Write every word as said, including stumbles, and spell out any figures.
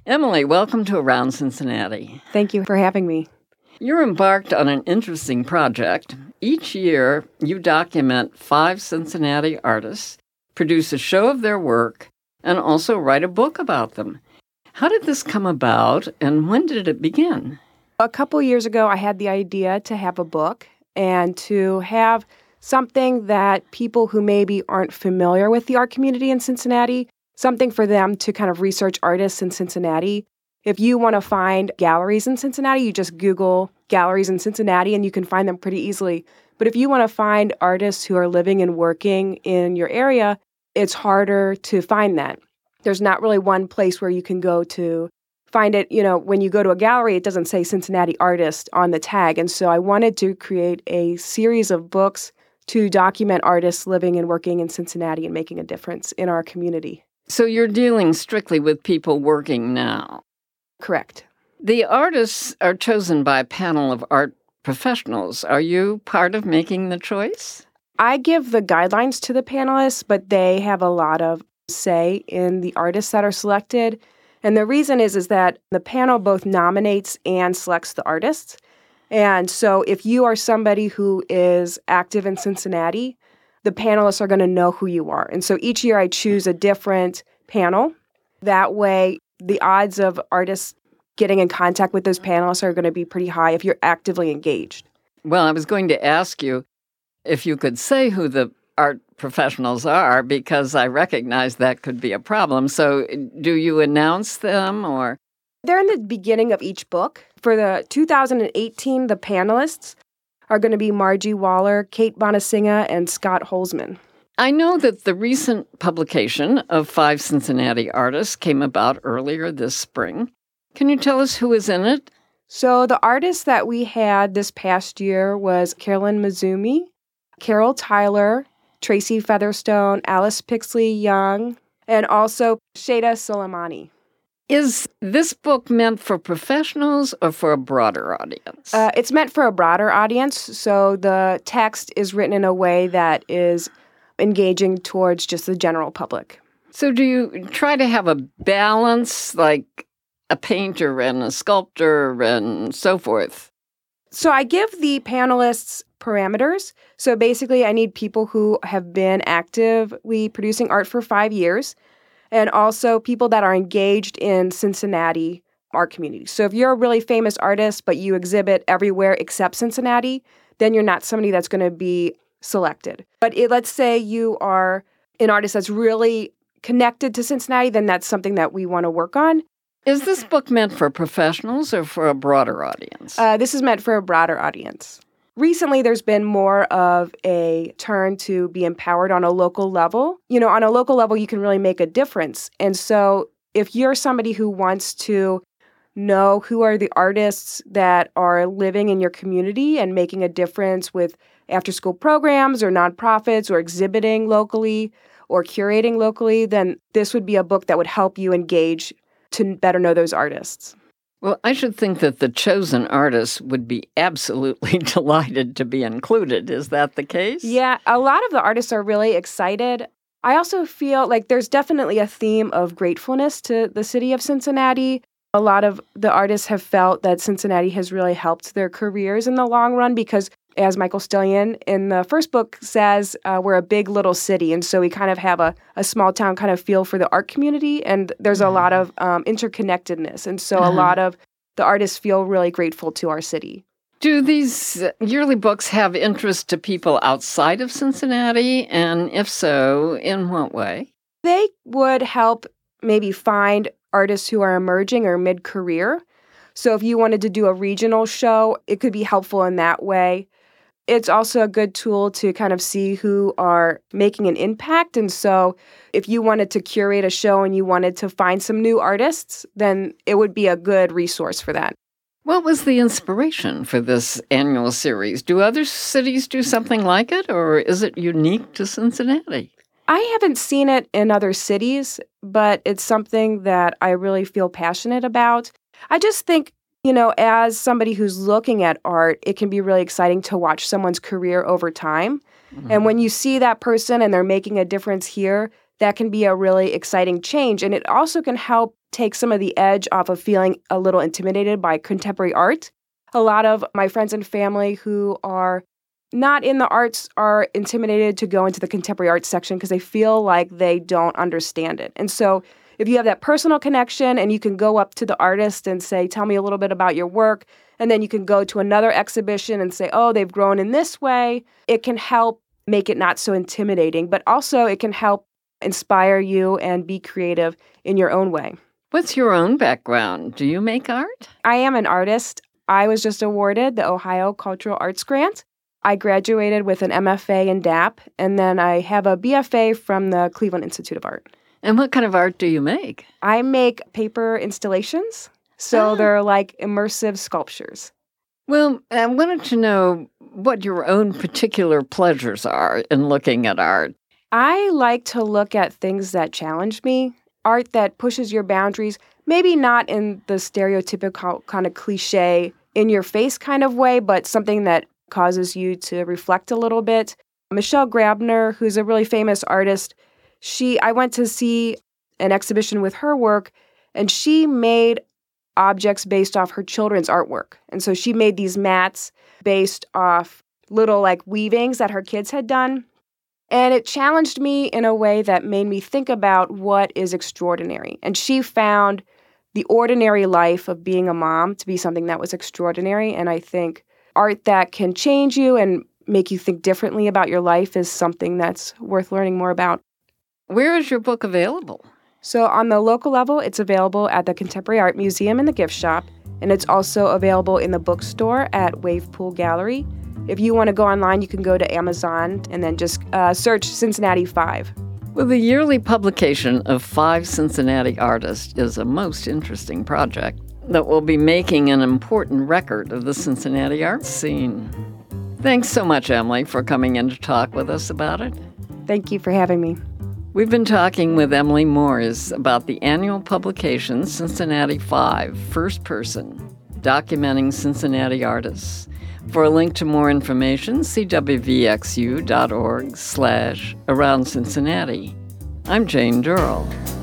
Emily, welcome to Around Cincinnati. Thank you for having me. You're embarked on an interesting project. Each year, you document five Cincinnati artists, produce a show of their work, and also write a book about them. How did this come about, and when did it begin? A couple years ago, I had the idea to have a book and to have something that people who maybe aren't familiar with the art community in Cincinnati, something for them to kind of research artists in Cincinnati. If you want to find galleries in Cincinnati, you just Google galleries in Cincinnati and you can find them pretty easily. But if you want to find artists who are living and working in your area, it's harder to find that. There's not really one place where you can go to find it. You know, when you go to a gallery, it doesn't say Cincinnati artist on the tag. And so I wanted to create a series of books to document artists living and working in Cincinnati and making a difference in our community. So you're dealing strictly with people working now? Correct. The artists are chosen by a panel of art professionals. Are you part of making the choice? I give the guidelines to the panelists, but they have a lot of say in the artists that are selected. And the reason is, is that the panel both nominates and selects the artists. And so if you are somebody who is active in Cincinnati, the panelists are going to know who you are. And so each year I choose a different panel. That way, the odds of artists getting in contact with those panelists are going to be pretty high if you're actively engaged. Well, I was going to ask you if you could say who the art professionals are, because I recognize that could be a problem. So do you announce them or? They're in the beginning of each book. For the two thousand eighteen, the panelists are going to be Margie Waller, Kate Bonasinga, and Scott Holzman. I know that the recent publication of five Cincinnati artists came about earlier this spring. Can you tell us who is in it? So the artists that we had this past year was Carolyn Mizumi, Carol Tyler, Tracy Featherstone, Alice Pixley Young, and also Shada Soleimani. Is this book meant for professionals or for a broader audience? Uh, it's meant for a broader audience, so the text is written in a way that is engaging towards just the general public. So do you try to have a balance, like a painter and a sculptor and so forth? So I give the panelists parameters. So basically, I need people who have been actively producing art for five years, and also people that are engaged in Cincinnati art community. So if you're a really famous artist, but you exhibit everywhere except Cincinnati, then you're not somebody that's going to be selected. But it, let's say you are an artist that's really connected to Cincinnati, then that's something that we want to work on. Is this book meant for professionals or for a broader audience? Uh, this is meant for a broader audience. Recently, there's been more of a turn to be empowered on a local level. You know, on a local level, you can really make a difference. And so if you're somebody who wants to know who are the artists that are living in your community and making a difference with after-school programs or nonprofits or exhibiting locally or curating locally, then this would be a book that would help you engage to better know those artists. Well, I should think that the chosen artists would be absolutely delighted to be included. Is that the case? Yeah, a lot of the artists are really excited. I also feel like there's definitely a theme of gratefulness to the city of Cincinnati. A lot of the artists have felt that Cincinnati has really helped their careers in the long run because, as Michael Stillion in the first book says, uh, we're a big little city. And so we kind of have a, a small town kind of feel for the art community. And there's a lot of um, interconnectedness. And so uh-huh. a lot of the artists feel really grateful to our city. Do these yearly books have interest to people outside of Cincinnati? And if so, in what way? They would help maybe find artists who are emerging or mid-career. So if you wanted to do a regional show, it could be helpful in that way. It's also a good tool to kind of see who are making an impact. And so if you wanted to curate a show and you wanted to find some new artists, then it would be a good resource for that. What was the inspiration for this annual series? Do other cities do something like it, or is it unique to Cincinnati? I haven't seen it in other cities, but it's something that I really feel passionate about. I just think, you know, as somebody who's looking at art, it can be really exciting to watch someone's career over time. Mm-hmm. And when you see that person and they're making a difference here, that can be a really exciting change. And it also can help take some of the edge off of feeling a little intimidated by contemporary art. A lot of my friends and family who are not in the arts are intimidated to go into the contemporary arts section because they feel like they don't understand it. And so if you have that personal connection and you can go up to the artist and say, tell me a little bit about your work, and then you can go to another exhibition and say, oh, they've grown in this way, it can help make it not so intimidating, but also it can help inspire you and be creative in your own way. What's your own background? Do you make art? I am an artist. I was just awarded the Ohio Cultural Arts Grant. I graduated with an M F A in D A P, and then I have a B F A from the Cleveland Institute of Art. And what kind of art do you make? I make paper installations, so Ah. they're like immersive sculptures. Well, I wanted to know what your own particular pleasures are in looking at art. I like to look at things that challenge me, art that pushes your boundaries, maybe not in the stereotypical kind of cliche, in-your-face kind of way, but something that causes you to reflect a little bit. Michelle Grabner, who's a really famous artist, she I went to see an exhibition with her work, and she made objects based off her children's artwork. And so she made these mats based off little like weavings that her kids had done. And it challenged me in a way that made me think about what is extraordinary. And she found the ordinary life of being a mom to be something that was extraordinary. And I think art that can change you and make you think differently about your life is something that's worth learning more about. Where is your book available? So on the local level, it's available at the Contemporary Art Museum and the gift shop. And it's also available in the bookstore at Wavepool Gallery. If you want to go online, you can go to Amazon and then just uh, search Cincinnati five. Well, the yearly publication of Five Cincinnati Artists is a most interesting project that will be making an important record of the Cincinnati art scene. Thanks so much, Emily, for coming in to talk with us about it. Thank you for having me. We've been talking with Emily Moores about the annual publication Cincinnati five, First Person, documenting Cincinnati artists. For a link to more information, c w v x u dot org slash around Cincinnati. I'm Jane Durrell.